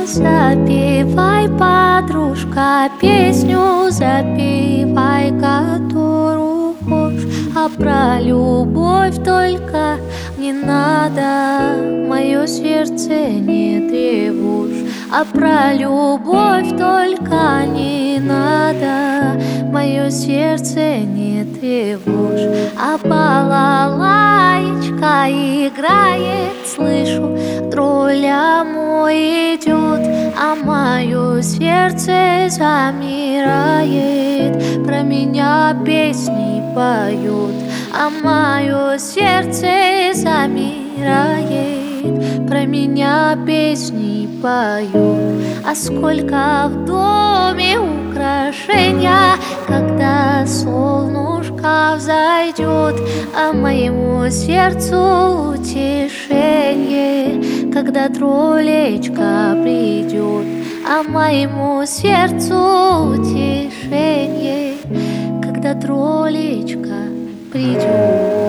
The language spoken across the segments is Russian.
запевай, подружка, песню запевай, которую хочешь. А про любовь только не надо, мое сердце не тревожь. А про любовь только не надо, мое сердце не тревожь. А балалаечка играет, слышу, тролля мой идет, а мое сердце замирает, про меня песни поет. А мое сердце замирает, про меня песни поет. А сколько в доме украшения, когда солнышко взойдет, а моему сердцу утешение, когда троллечка придет. А моему сердцу утешение, когда троллечка придет.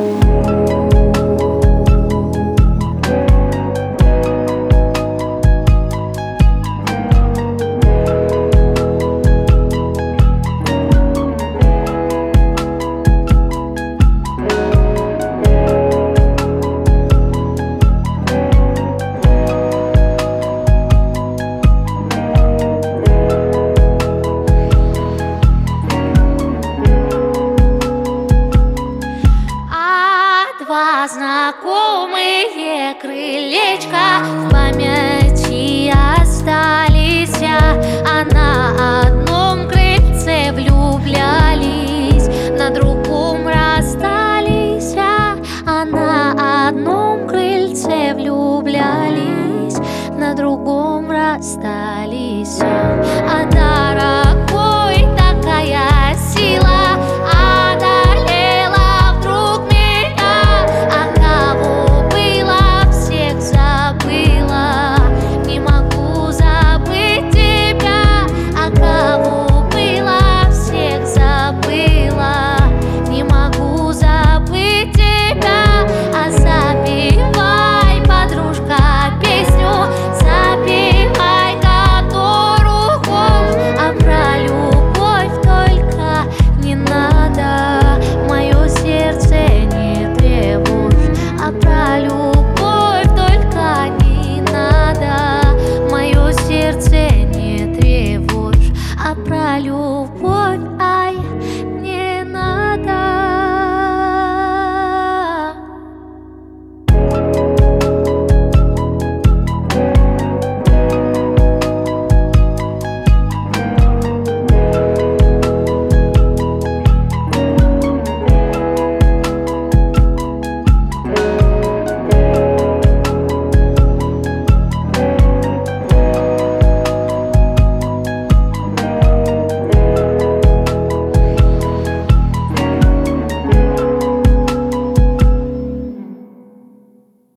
Два знакомые крылечка в памяти остались, а на одном крыльце влюблялись, на другом расстались, а на одном крыльце влюблялись, на другом расстались. А дорогой такая сила,